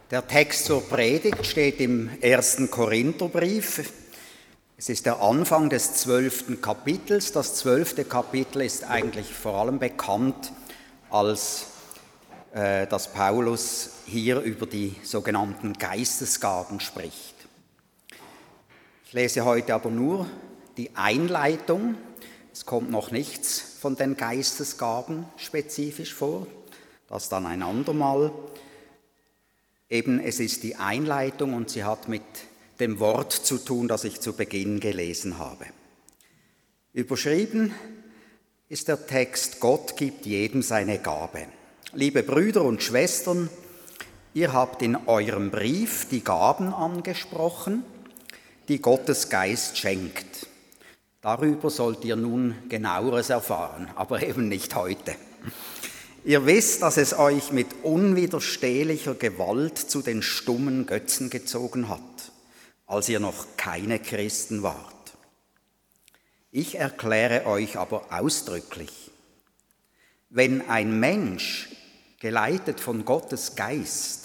Der Text zur Predigt steht im 1. Korintherbrief. Es ist der Anfang des 12. Kapitels. Das 12. Kapitel ist eigentlich vor allem bekannt, als dass Paulus hier über die sogenannten Geistesgaben spricht. Ich lese heute aber nur die Einleitung. Es kommt noch nichts von den Geistesgaben spezifisch vor, das dann ein andermal. Eben, es ist die Einleitung und sie hat mit dem Wort zu tun, das ich zu Beginn gelesen habe. Überschrieben ist der Text: Gott gibt jedem seine Gabe. Liebe Brüder und Schwestern, ihr habt in eurem Brief die Gaben angesprochen, die Gottes Geist schenkt. Darüber sollt ihr nun Genaueres erfahren, aber eben nicht heute. Ihr wisst, dass es euch mit unwiderstehlicher Gewalt zu den stummen Götzen gezogen hat, als ihr noch keine Christen wart. Ich erkläre euch aber ausdrücklich: Wenn ein Mensch, geleitet von Gottes Geist,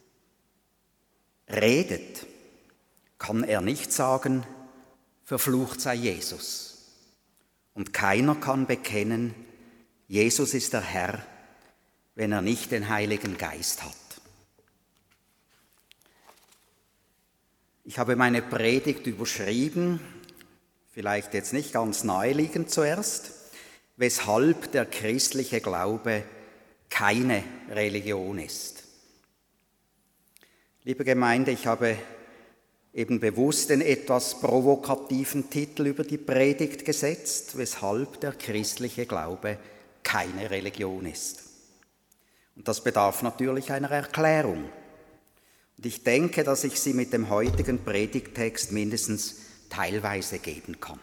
redet, kann er nicht sagen, verflucht sei Jesus. Und keiner kann bekennen, Jesus ist der Herr, wenn er nicht den Heiligen Geist hat. Ich habe meine Predigt überschrieben, vielleicht jetzt nicht ganz naheliegend zuerst, weshalb der christliche Glaube keine Religion ist. Liebe Gemeinde, ich habe eben bewusst den etwas provokativen Titel über die Predigt gesetzt, weshalb der christliche Glaube keine Religion ist. Und das bedarf natürlich einer Erklärung. Und ich denke, dass ich sie mit dem heutigen Predigttext mindestens teilweise geben kann.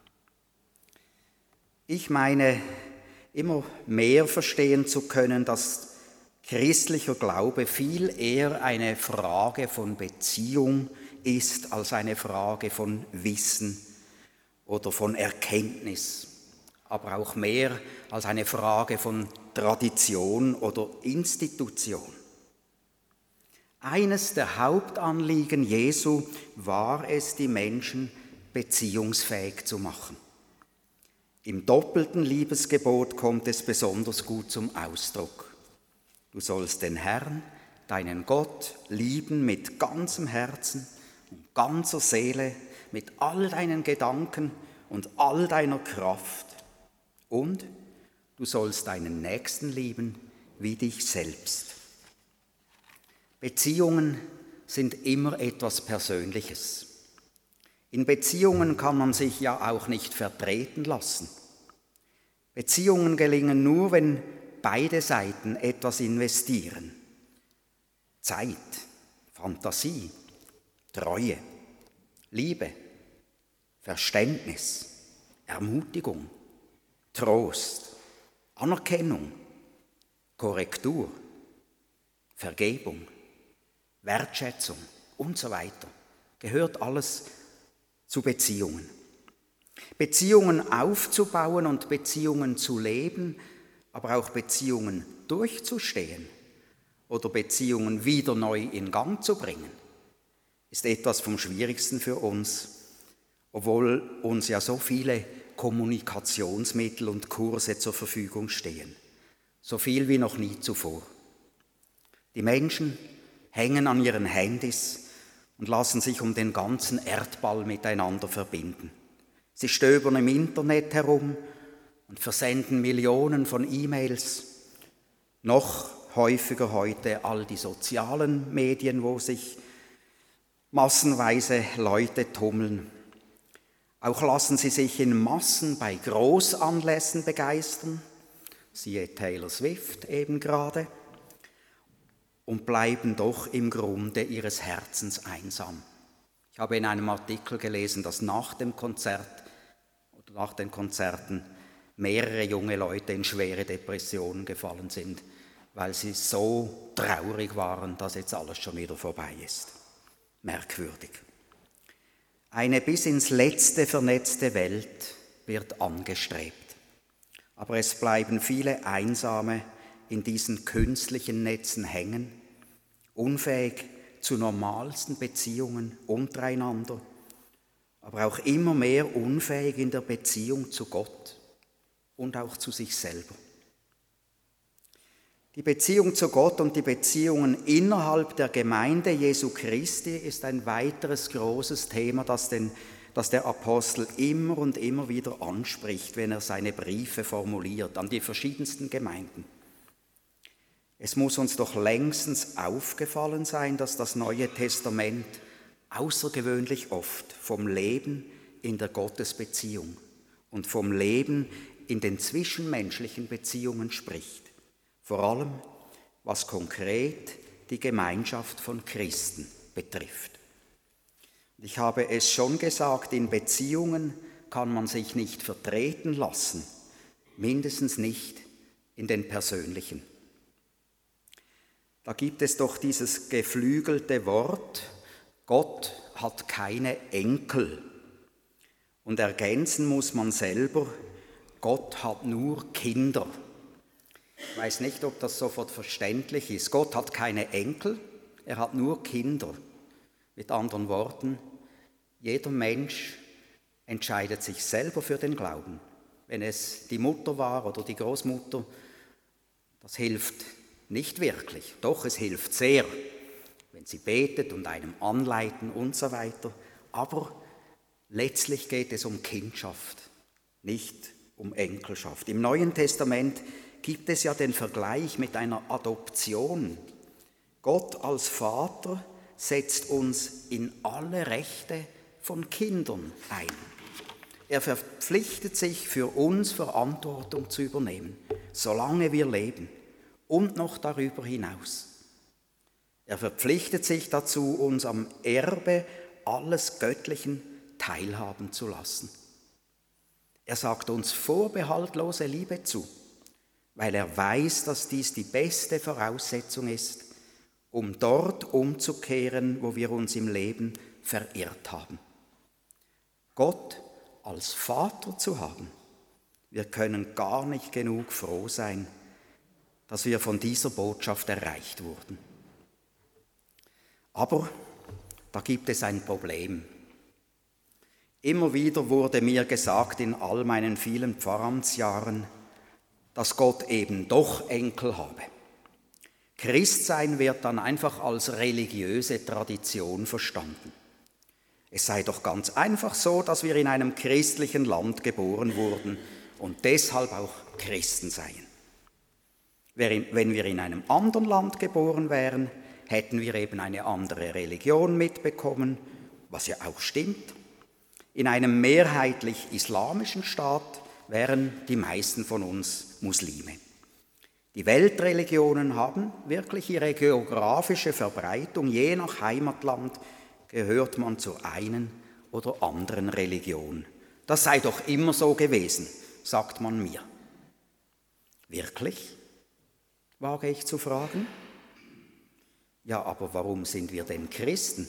Ich meine, immer mehr verstehen zu können, dass christlicher Glaube viel eher eine Frage von Beziehung ist als eine Frage von Wissen oder von Erkenntnis, aber auch mehr als eine Frage von Tradition oder Institution. Eines der Hauptanliegen Jesu war es, die Menschen beziehungsfähig zu machen. Im doppelten Liebesgebot kommt es besonders gut zum Ausdruck. Du sollst den Herrn, deinen Gott, lieben mit ganzem Herzen und ganzer Seele, mit all deinen Gedanken und all deiner Kraft. Und du sollst deinen Nächsten lieben wie dich selbst. Beziehungen sind immer etwas Persönliches. In Beziehungen kann man sich ja auch nicht vertreten lassen. Beziehungen gelingen nur, wenn beide Seiten etwas investieren. Zeit, Fantasie, Treue, Liebe, Verständnis, Ermutigung, Trost, Anerkennung, Korrektur, Vergebung, Wertschätzung und so weiter. Gehört alles zu Beziehungen. Beziehungen aufzubauen und Beziehungen zu leben, aber auch Beziehungen durchzustehen oder Beziehungen wieder neu in Gang zu bringen, ist etwas vom Schwierigsten für uns, obwohl uns ja so viele Kommunikationsmittel und Kurse zur Verfügung stehen. So viel wie noch nie zuvor. Die Menschen hängen an ihren Handys und lassen sich um den ganzen Erdball miteinander verbinden. Sie stöbern im Internet herum und versenden Millionen von E-Mails. Noch häufiger heute all die sozialen Medien, wo sich massenweise Leute tummeln. Auch lassen sie sich in Massen bei Großanlässen begeistern, siehe Taylor Swift eben gerade, und bleiben doch im Grunde ihres Herzens einsam. Ich habe in einem Artikel gelesen, dass nach dem Konzert oder nach den Konzerten mehrere junge Leute in schwere Depressionen gefallen sind, weil sie so traurig waren, dass jetzt alles schon wieder vorbei ist. Merkwürdig. Eine bis ins Letzte vernetzte Welt wird angestrebt. Aber es bleiben viele Einsame in diesen künstlichen Netzen hängen, unfähig, zu normalsten Beziehungen untereinander, aber auch immer mehr unfähig in der Beziehung zu Gott und auch zu sich selber. Die Beziehung zu Gott und die Beziehungen innerhalb der Gemeinde Jesu Christi ist ein weiteres großes Thema, das der Apostel immer und immer wieder anspricht, wenn er seine Briefe formuliert an die verschiedensten Gemeinden. Es muss uns doch längstens aufgefallen sein, dass das Neue Testament außergewöhnlich oft vom Leben in der Gottesbeziehung und vom Leben in den zwischenmenschlichen Beziehungen spricht. Vor allem, was konkret die Gemeinschaft von Christen betrifft. Ich habe es schon gesagt, in Beziehungen kann man sich nicht vertreten lassen, mindestens nicht in den persönlichen. Da gibt es doch dieses geflügelte Wort, Gott hat keine Enkel. Und ergänzen muss man selber, Gott hat nur Kinder. Ich weiß nicht, ob das sofort verständlich ist. Gott hat keine Enkel, er hat nur Kinder. Mit anderen Worten, jeder Mensch entscheidet sich selber für den Glauben. Wenn es die Mutter war oder die Großmutter, das hilft nicht wirklich. Doch, es hilft sehr, wenn sie betet und einem anleiten und so weiter. Aber letztlich geht es um Kindschaft, nicht um Enkelschaft. Im Neuen Testament gibt es ja den Vergleich mit einer Adoption. Gott als Vater setzt uns in alle Rechte von Kindern ein. Er verpflichtet sich für uns Verantwortung zu übernehmen, solange wir leben und noch darüber hinaus. Er verpflichtet sich dazu, uns am Erbe alles Göttlichen teilhaben zu lassen. Er sagt uns vorbehaltlose Liebe zu, weil er weiß, dass dies die beste Voraussetzung ist, um dort umzukehren, wo wir uns im Leben verirrt haben. Gott als Vater zu haben, wir können gar nicht genug froh sein, dass wir von dieser Botschaft erreicht wurden. Aber da gibt es ein Problem. Immer wieder wurde mir gesagt in all meinen vielen Pfarramtsjahren, dass Gott eben doch Enkel habe. Christsein wird dann einfach als religiöse Tradition verstanden. Es sei doch ganz einfach so, dass wir in einem christlichen Land geboren wurden und deshalb auch Christen seien. Wenn wir in einem anderen Land geboren wären, hätten wir eben eine andere Religion mitbekommen, was ja auch stimmt. In einem mehrheitlich islamischen Staat wären die meisten von uns Muslime. Die Weltreligionen haben wirklich ihre geografische Verbreitung. Je nach Heimatland gehört man zur einen oder anderen Religion. Das sei doch immer so gewesen, sagt man mir. Wirklich? Wage ich zu fragen. Ja, aber warum sind wir denn Christen?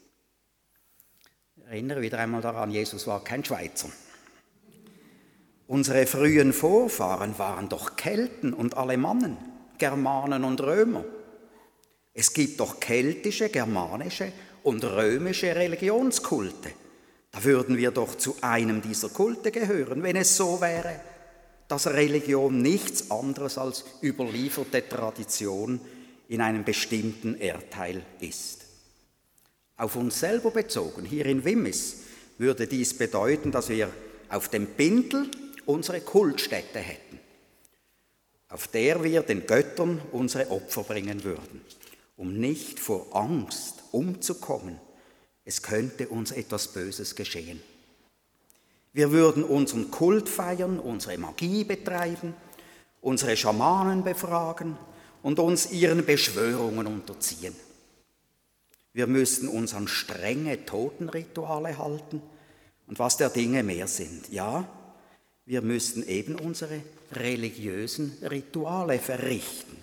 Ich erinnere wieder einmal daran, Jesus war kein Schweizer. Unsere frühen Vorfahren waren doch Kelten und Alemannen, Germanen und Römer. Es gibt doch keltische, germanische und römische Religionskulte. Da würden wir doch zu einem dieser Kulte gehören, wenn es so wäre, dass Religion nichts anderes als überlieferte Tradition in einem bestimmten Erdteil ist. Auf uns selber bezogen, hier in Wimmis, würde dies bedeuten, dass wir auf dem Bindel unsere Kultstätte hätten, auf der wir den Göttern unsere Opfer bringen würden, um nicht vor Angst umzukommen, es könnte uns etwas Böses geschehen. Wir würden unseren Kult feiern, unsere Magie betreiben, unsere Schamanen befragen und uns ihren Beschwörungen unterziehen. Wir müssten uns an strenge Totenrituale halten und was der Dinge mehr sind. Ja, wir müssten eben unsere religiösen Rituale verrichten.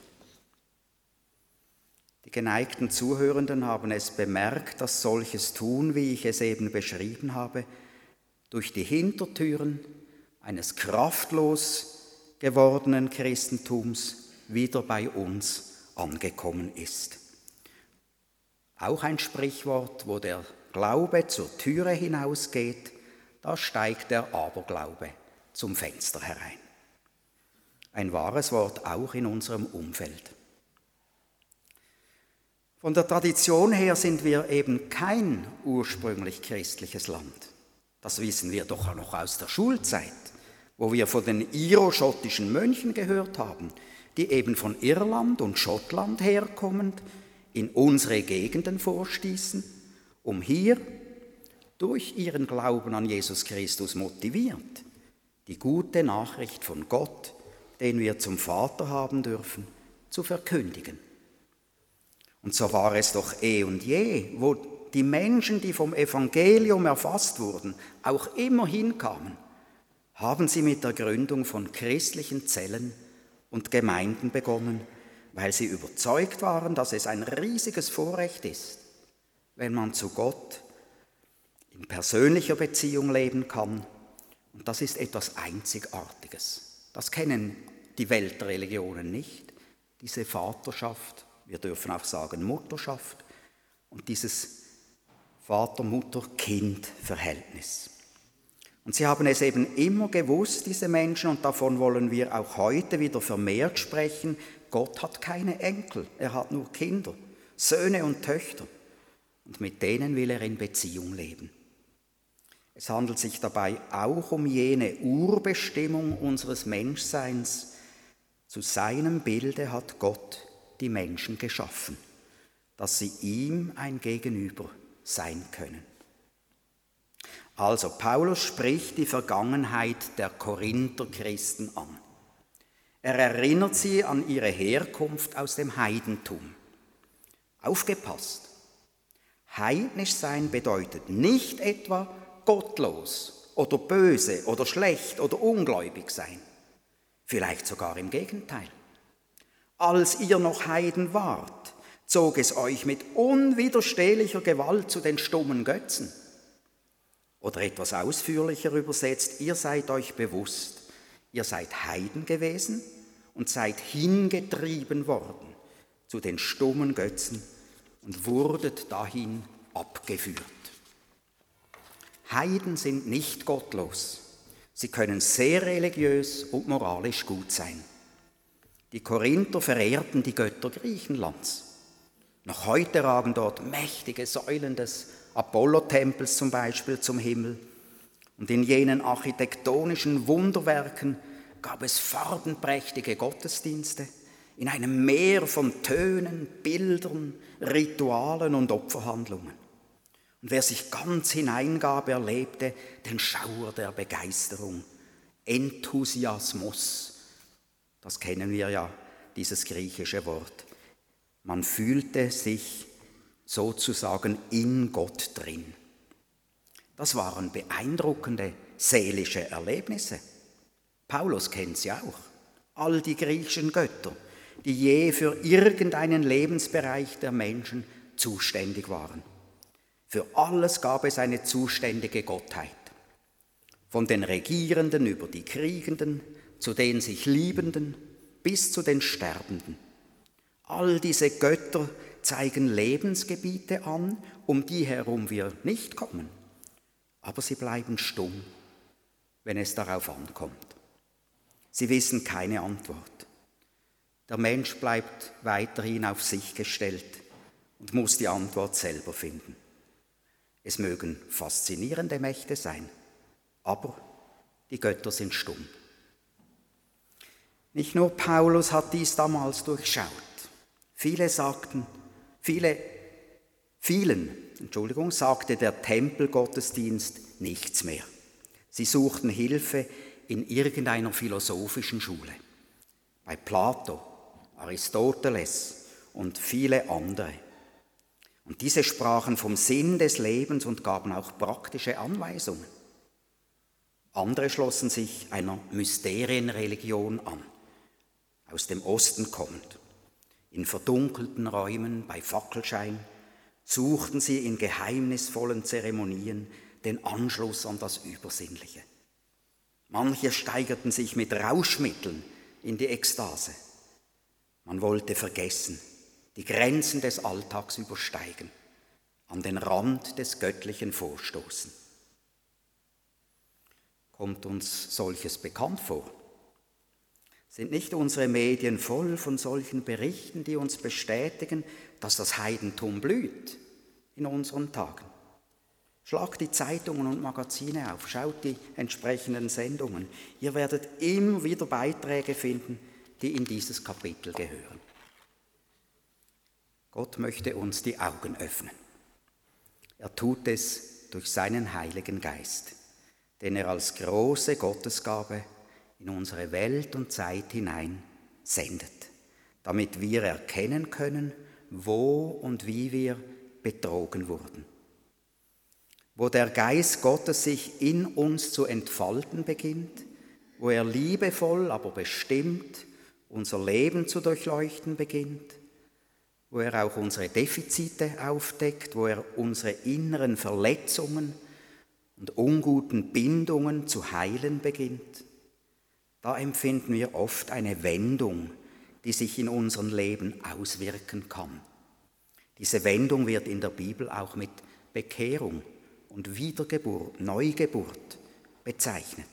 Die geneigten Zuhörenden haben es bemerkt, dass solches Tun, wie ich es eben beschrieben habe, durch die Hintertüren eines kraftlos gewordenen Christentums wieder bei uns angekommen ist. Auch ein Sprichwort, wo der Glaube zur Türe hinausgeht, da steigt der Aberglaube zum Fenster herein. Ein wahres Wort auch in unserem Umfeld. Von der Tradition her sind wir eben kein ursprünglich christliches Land. Das wissen wir doch auch noch aus der Schulzeit, wo wir von den iroschottischen Mönchen gehört haben, die eben von Irland und Schottland herkommend in unsere Gegenden vorstießen, um hier durch ihren Glauben an Jesus Christus motiviert, die gute Nachricht von Gott, den wir zum Vater haben dürfen, zu verkündigen. Und so war es doch und je, wo die Menschen, die vom Evangelium erfasst wurden, auch immer hinkamen, haben sie mit der Gründung von christlichen Zellen und Gemeinden begonnen, weil sie überzeugt waren, dass es ein riesiges Vorrecht ist, wenn man zu Gott in persönlicher Beziehung leben kann. Und das ist etwas Einzigartiges. Das kennen die Weltreligionen nicht, diese Vaterschaft, wir dürfen auch sagen Mutterschaft und dieses Vater-Mutter-Kind-Verhältnis. Und sie haben es eben immer gewusst, diese Menschen, und davon wollen wir auch heute wieder vermehrt sprechen. Gott hat keine Enkel, er hat nur Kinder, Söhne und Töchter. Und mit denen will er in Beziehung leben. Es handelt sich dabei auch um jene Urbestimmung unseres Menschseins. Zu seinem Bilde hat Gott die Menschen geschaffen, dass sie ihm ein Gegenüber sein können. Also Paulus spricht die Vergangenheit der Korinther Christen an. Er erinnert sie an ihre Herkunft aus dem Heidentum. Aufgepasst! Heidnisch sein bedeutet nicht etwa gottlos oder böse oder schlecht oder ungläubig sein. Vielleicht sogar im Gegenteil. Als ihr noch Heiden wart, zog es euch mit unwiderstehlicher Gewalt zu den stummen Götzen. Oder etwas ausführlicher übersetzt, ihr seid euch bewusst, ihr seid Heiden gewesen und seid hingetrieben worden zu den stummen Götzen und wurdet dahin abgeführt. Heiden sind nicht gottlos. Sie können sehr religiös und moralisch gut sein. Die Korinther verehrten die Götter Griechenlands. Noch heute ragen dort mächtige Säulen des Apollo-Tempels zum Beispiel zum Himmel. Und in jenen architektonischen Wunderwerken gab es farbenprächtige Gottesdienste in einem Meer von Tönen, Bildern, Ritualen und Opferhandlungen. Und wer sich ganz hineingab, erlebte den Schauer der Begeisterung, Enthusiasmus. Das kennen wir ja, dieses griechische Wort. Man fühlte sich sozusagen in Gott drin. Das waren beeindruckende seelische Erlebnisse. Paulus kennt sie auch. All die griechischen Götter, die je für irgendeinen Lebensbereich der Menschen zuständig waren. Für alles gab es eine zuständige Gottheit. Von den Regierenden über die Kriegenden, zu den sich Liebenden, bis zu den Sterbenden. All diese Götter zeigen Lebensgebiete an, um die herum wir nicht kommen. Aber sie bleiben stumm, wenn es darauf ankommt. Sie wissen keine Antwort. Der Mensch bleibt weiterhin auf sich gestellt und muss die Antwort selber finden. Es mögen faszinierende Mächte sein, aber die Götter sind stumm. Nicht nur Paulus hat dies damals durchschaut. Vielen sagte der Tempelgottesdienst nichts mehr. Sie suchten Hilfe in irgendeiner philosophischen Schule. Bei Plato, Aristoteles und viele andere. Und diese sprachen vom Sinn des Lebens und gaben auch praktische Anweisungen. Andere schlossen sich einer Mysterienreligion an, aus dem Osten kommend. In verdunkelten Räumen bei Fackelschein suchten sie in geheimnisvollen Zeremonien den Anschluss an das Übersinnliche. Manche steigerten sich mit Rauschmitteln in die Ekstase. Man wollte vergessen, die Grenzen des Alltags übersteigen an den Rand des Göttlichen vorstoßen. Kommt uns solches bekannt vor? Sind nicht unsere Medien voll von solchen Berichten, die uns bestätigen, dass das Heidentum blüht in unseren Tagen? Schlagt die Zeitungen und Magazine auf, schaut die entsprechenden Sendungen. Ihr werdet immer wieder Beiträge finden, die in dieses Kapitel gehören. Gott möchte uns die Augen öffnen. Er tut es durch seinen Heiligen Geist, den er als große Gottesgabe in unsere Welt und Zeit hinein sendet, damit wir erkennen können, wo und wie wir betrogen wurden. Wo der Geist Gottes sich in uns zu entfalten beginnt, wo er liebevoll, aber bestimmt unser Leben zu durchleuchten beginnt, wo er auch unsere Defizite aufdeckt, wo er unsere inneren Verletzungen und unguten Bindungen zu heilen beginnt, da empfinden wir oft eine Wendung, die sich in unserem Leben auswirken kann. Diese Wendung wird in der Bibel auch mit Bekehrung und Wiedergeburt, Neugeburt bezeichnet.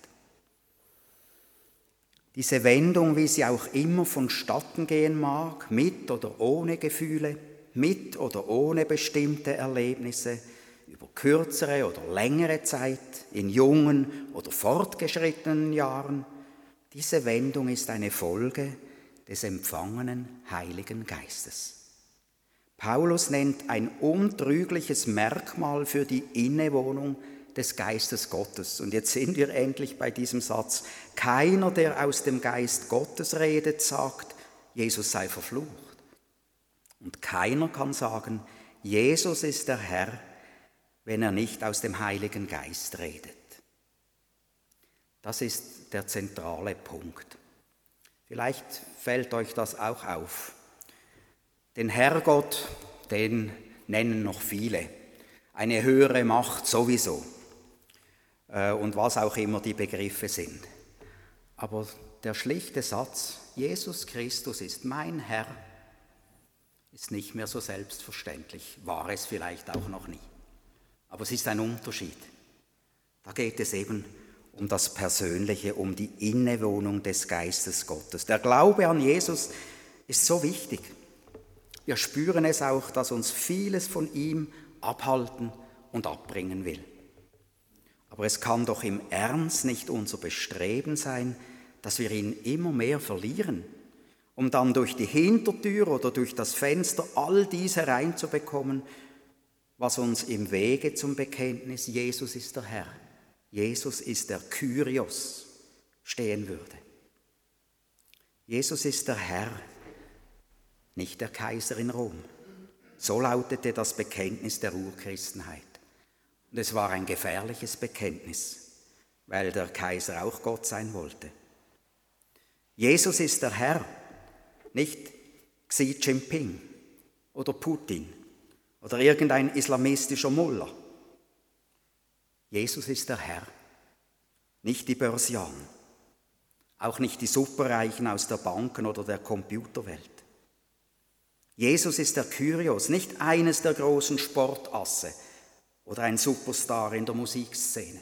Diese Wendung, wie sie auch immer vonstatten gehen mag, mit oder ohne Gefühle, mit oder ohne bestimmte Erlebnisse, über kürzere oder längere Zeit, in jungen oder fortgeschrittenen Jahren, diese Wendung ist eine Folge des empfangenen Heiligen Geistes. Paulus nennt ein untrügliches Merkmal für die Innewohnung des Geistes Gottes. Und jetzt sind wir endlich bei diesem Satz. Keiner, der aus dem Geist Gottes redet, sagt, Jesus sei verflucht. Und keiner kann sagen, Jesus ist der Herr, wenn er nicht aus dem Heiligen Geist redet. Das ist der zentrale Punkt. Vielleicht fällt euch das auch auf. Den Herrgott, den nennen noch viele. Eine höhere Macht sowieso. Und was auch immer die Begriffe sind. Aber der schlichte Satz, Jesus Christus ist mein Herr, ist nicht mehr so selbstverständlich. War es vielleicht auch noch nie. Aber es ist ein Unterschied. Da geht es eben um das Persönliche, um die Innewohnung des Geistes Gottes. Der Glaube an Jesus ist so wichtig. Wir spüren es auch, dass uns vieles von ihm abhalten und abbringen will. Aber es kann doch im Ernst nicht unser Bestreben sein, dass wir ihn immer mehr verlieren, um dann durch die Hintertür oder durch das Fenster all dies hereinzubekommen, was uns im Wege zum Bekenntnis, Jesus ist der Herr, Jesus ist der Kyrios, stehen würde. Jesus ist der Herr, nicht der Kaiser in Rom. So lautete das Bekenntnis der Urchristenheit. Und es war ein gefährliches Bekenntnis, weil der Kaiser auch Gott sein wollte. Jesus ist der Herr, nicht Xi Jinping oder Putin oder irgendein islamistischer Mullah. Jesus ist der Herr, nicht die Börsianer, auch nicht die Superreichen aus der Banken- oder der Computerwelt. Jesus ist der Kyrios, nicht eines der großen Sportasse oder ein Superstar in der Musikszene.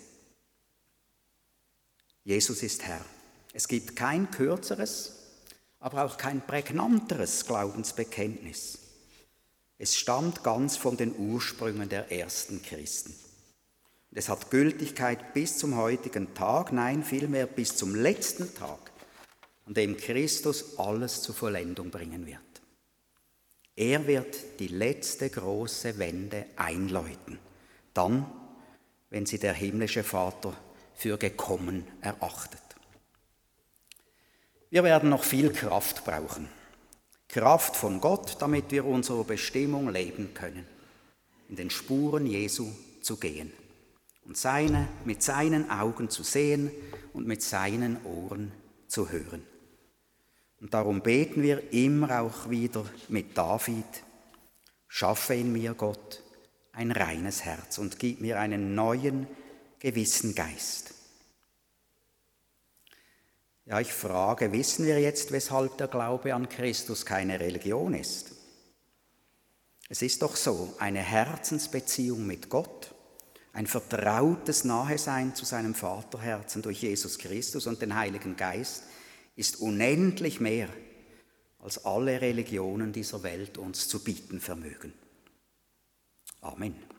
Jesus ist Herr. Es gibt kein kürzeres, aber auch kein prägnanteres Glaubensbekenntnis. Es stammt ganz von den Ursprüngen der ersten Christen. Und es hat Gültigkeit bis zum heutigen Tag, nein, vielmehr bis zum letzten Tag, an dem Christus alles zur Vollendung bringen wird. Er wird die letzte große Wende einläuten, dann, wenn sie der himmlische Vater für gekommen erachtet. Wir werden noch viel Kraft brauchen. Kraft von Gott, damit wir unsere Bestimmung leben können, in den Spuren Jesu zu gehen und mit seinen Augen zu sehen und mit seinen Ohren zu hören. Und darum beten wir immer auch wieder mit David, schaffe in mir, Gott, ein reines Herz und gib mir einen neuen, gewissen Geist. Ja, ich frage, wissen wir jetzt, weshalb der Glaube an Christus keine Religion ist? Es ist doch so, eine Herzensbeziehung mit Gott, ein vertrautes Nahesein zu seinem Vaterherzen durch Jesus Christus und den Heiligen Geist ist unendlich mehr, als alle Religionen dieser Welt uns zu bieten vermögen. Amen.